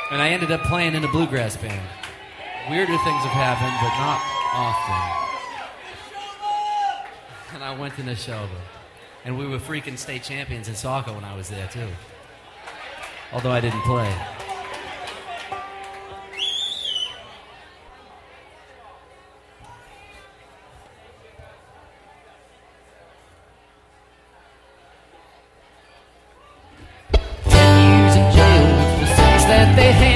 And I ended up playing in a bluegrass band. Weirder things have happened, but not often. And I went to Neshoba. And we were freaking state champions in soccer when I was there, too. Although I didn't play. That they